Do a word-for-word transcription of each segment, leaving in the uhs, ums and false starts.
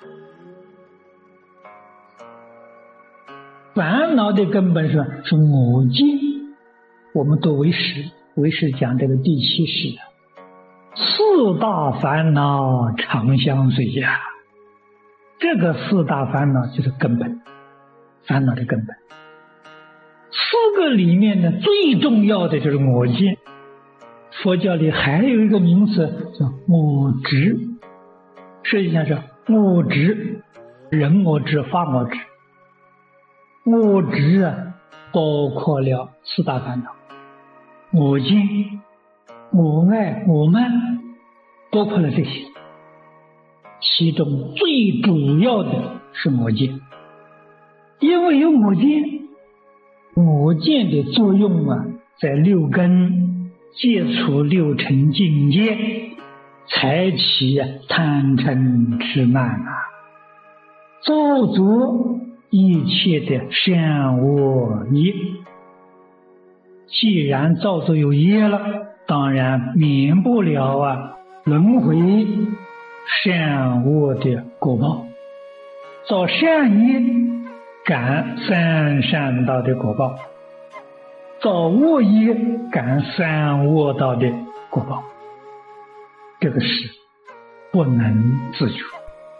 烦恼的根本是是我见。我们读唯识，唯识讲这个第七识，四大烦恼常相随呀。这个四大烦恼就是根本，烦恼的根本。四个里面呢，最重要的就是我见。佛教里还有一个名词叫我执，实际上是我执，人我执、法我执。我执啊，包括了四大烦恼，我见、我爱、我慢，包括了这些。其中最主要的是我见，因为有我见，我见的作用啊，在六根接触六尘境界，才起贪嗔痴慢啊，造作一切的善恶业。既然造作有业了，当然免不了啊轮回善恶的果报。造善业感三善道的果报，造恶业感三恶道的果报，这个是不能自主。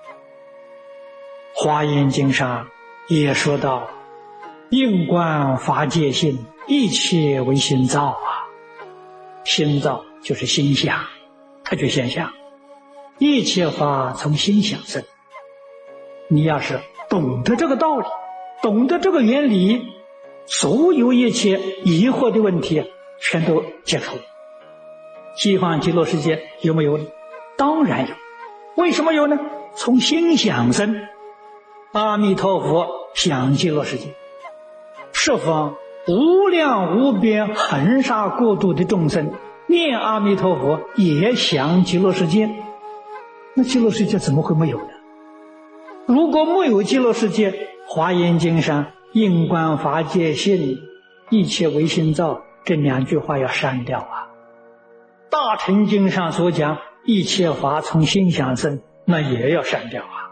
华严经上也说到，应观法界性，一切为心造啊。心造就是心想，它就现象，一切法从心想生。你要是懂得这个道理，懂得这个原理，所有一切疑惑的问题全都解除。西方极乐世界有没有呢？当然有。为什么有呢？从心想生。阿弥陀佛想极乐世界，十方无量无边恒沙国度的众生念阿弥陀佛也想极乐世界，那极乐世界怎么会没有呢？如果没有极乐世界，华严经上应观法界性，一切为心造，这两句话要删掉啊。大乘经上所讲一切法从心想生，那也要删掉啊。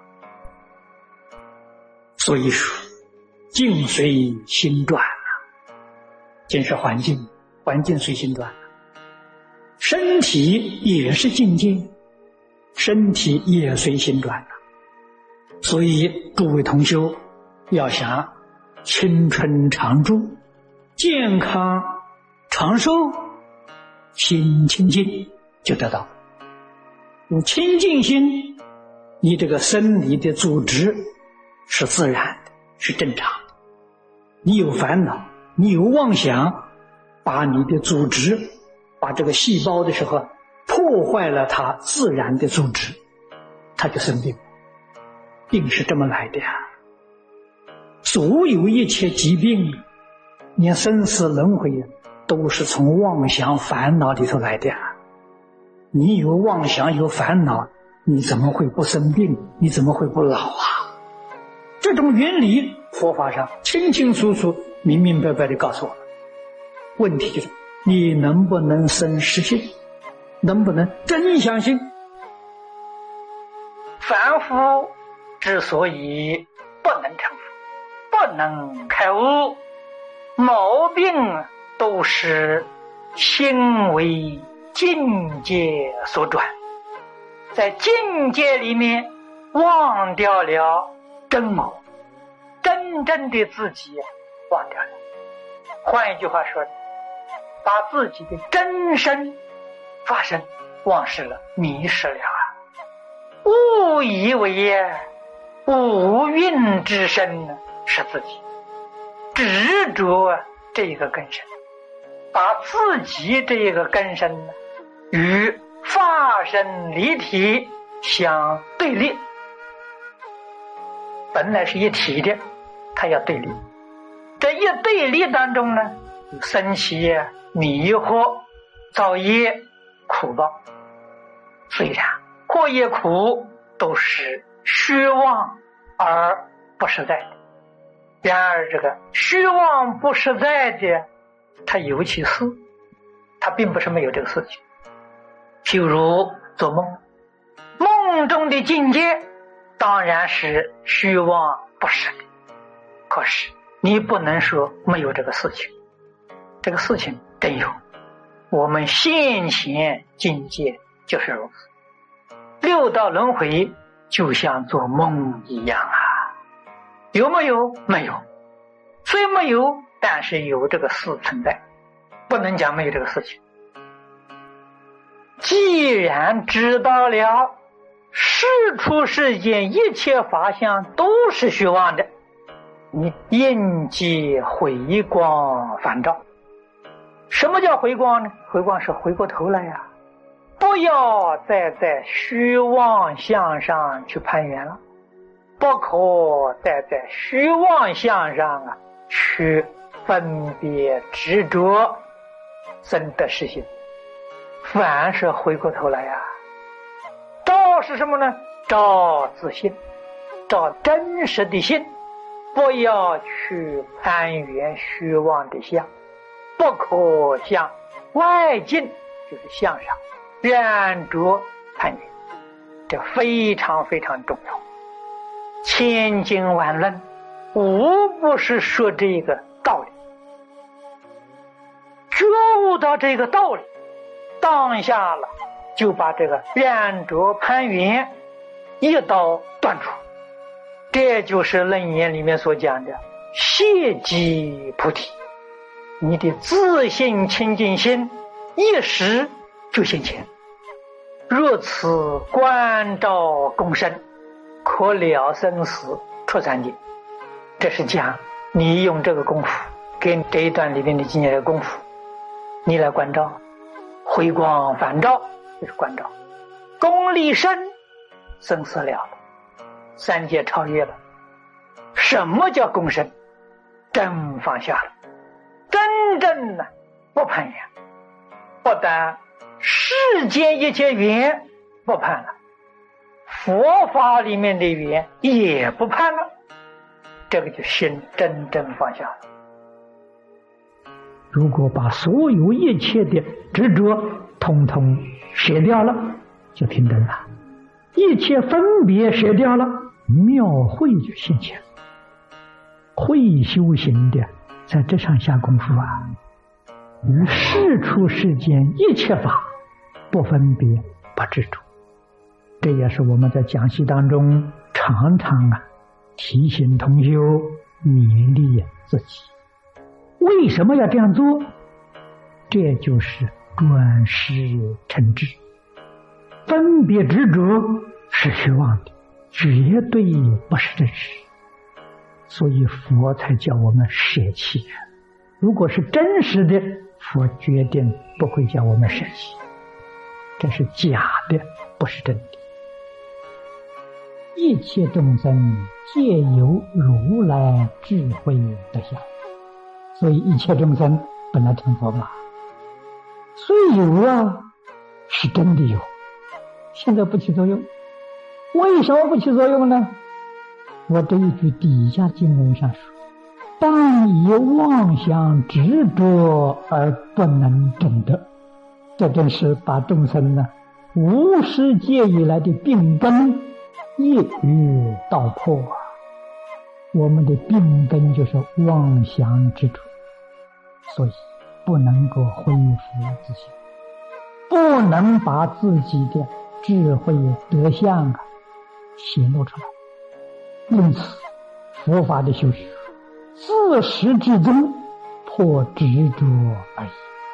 所以说境随心转啊，境是环境，环境随心转。身体也是境界，身体也随心转啊。所以诸位同修要想青春常驻、健康长寿，心清净就得到。用清净心，你这个生理的组织是自然的，是正常的。你有烦恼，你有妄想，把你的组织，把这个细胞的时候破坏了它自然的组织，它就生病。病是这么来的呀。所有一切疾病，连生死轮回都是从妄想烦恼里头来的呀。你有妄想有烦恼，你怎么会不生病？你怎么会不老啊？这种原理佛法上清清楚楚明明白白地告诉我们。问题就是你能不能生实性，能不能真相信。凡夫之所以不能成佛，不能开悟，毛病都是心为境界所转，在境界里面忘掉了真我，真正的自己忘掉了。换一句话说，把自己的真身发生忘失了，迷失了啊！误以为五蕴之身是自己，执着这个根身，把自己这个根身与化身离体相对立。本来是一体的，它要对立。这一对立当中呢，生起迷惑、造业、苦报。虽然祸业苦都是虚妄而不实在的，然而这个虚妄不实在的，它有其事，它并不是没有这个事情。譬如做梦，梦中的境界当然是虚妄不实的。可是你不能说没有这个事情，这个事情真有，我们现前境界就是如此。六道轮回就像做梦一样啊，有没有？没有。虽没有，但是有这个事存在，不能讲没有这个事情。既然知道了世出世间一切法相都是虚妄的，你应即回光返照。什么叫回光呢？回光是回过头来呀、啊，不要再在虚妄相上去攀缘了，不可再在虚妄相上啊去分别执着生得失心，反是回过头来呀、啊。照是什么呢？照自信，照真实的心，不要去攀缘虚妄的相，不可向外境，就是向上染着攀缘，这非常非常重要。千经万论无不是说这个道理，觉悟到这个道理，当下了就把这个染着攀缘一刀断除。这就是楞严里面所讲的谢即菩提，你的自信清净心一时就现前。若此观照共生，可了生死出三界。这是讲你用这个功夫，跟这一段里面的经验的功夫，你来观照，回光返照，就是观照。功力深，生死了了，三界超越了。什么叫共生？真放下了，真正的不攀缘，不但世间一切缘不攀了，佛法里面的缘也不攀了，这个就心真正放下了。如果把所有一切的执着统统舍掉了，就平等了，一切分别舍掉了，妙慧就现前了。会修行的在这上下功夫啊，于世出世间一切法不分别不执着。这也是我们在讲习当中常常啊提醒同修勉励自己。为什么要这样做？这就是转识成智。分别执着是虚妄的，绝对不是真实，所以佛才叫我们舍弃。如果是真实的，佛决定不会叫我们舍弃。这是假的，不是真的。一切众生皆由如来智慧得相，所以一切众生本来成佛法，虽有啊，是真的有，现在不起作用。为什么不起作用呢？我这一句底下经文上说，但以妄想执着而不能证得，这正是把众生呢无始界以来的病根一语道破啊！我们的病根就是妄想执着，所以不能够恢复自信，不能把自己的智慧德相啊显露出来。因此佛法的修学自始至终破执着而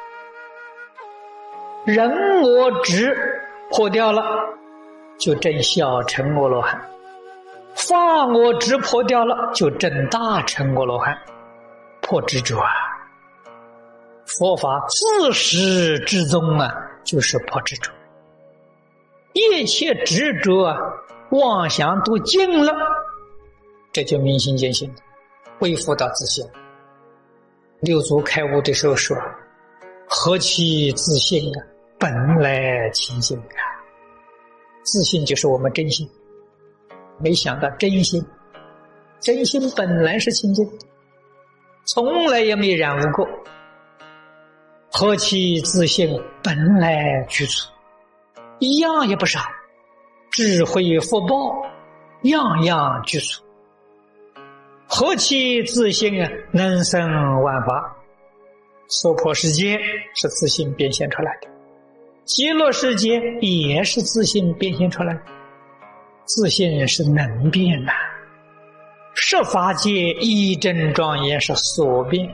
已。人我执破掉了，就证小乘阿罗汉；法我执破掉了，就证大乘阿罗汉。破执着啊！佛法自始至终啊，就是破执着。一切执着啊，妄想都尽了，这就明心见性，恢复到自信。六祖开悟的时候说：“何其自信啊！本来清净啊！”自信就是我们真心。没想到真心，真心本来是清净的，从来也没染污过。何其自信，本来具足，一样也不少。智慧福报样样具足。何其自性啊，能生万法。娑婆世界是自性变现出来的，极乐世界也是自性变现出来的。自性是能变的，十法界一真庄严是所变。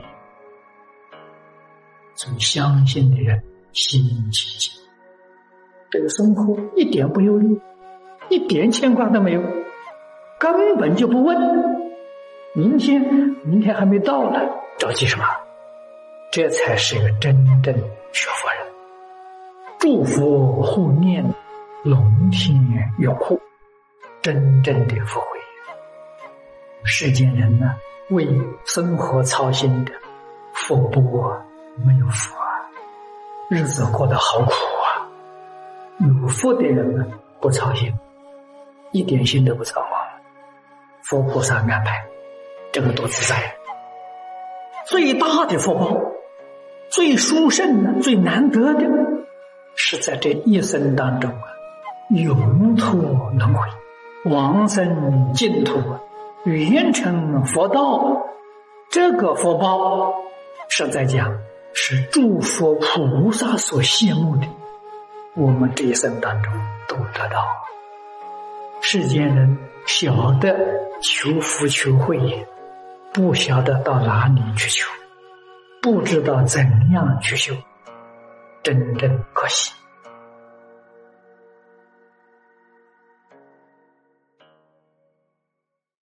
所以相信的人心清净，这个生活一点不忧虑，一点牵挂都没有，根本就不问明天，明天还没到呢，着急什么？这才是一个真正学佛人。诸佛护念，龙天拥护，真正的佛慧。世间人呢，为生活操心的，佛不没有福啊，日子过得好苦啊。有福的人呢，不操心，一点心都不操啊，佛菩萨安排，这个多自在。最大的福报，最殊胜的、最难得的，是在这一生当中啊，永脱轮回，往生净土，圆成佛道。这个福报是在讲，是诸佛菩萨所羡慕的，我们这一生当中都得到。世间人晓得求福求慧，不晓得到哪里去求，不知道怎样去修，真正可惜。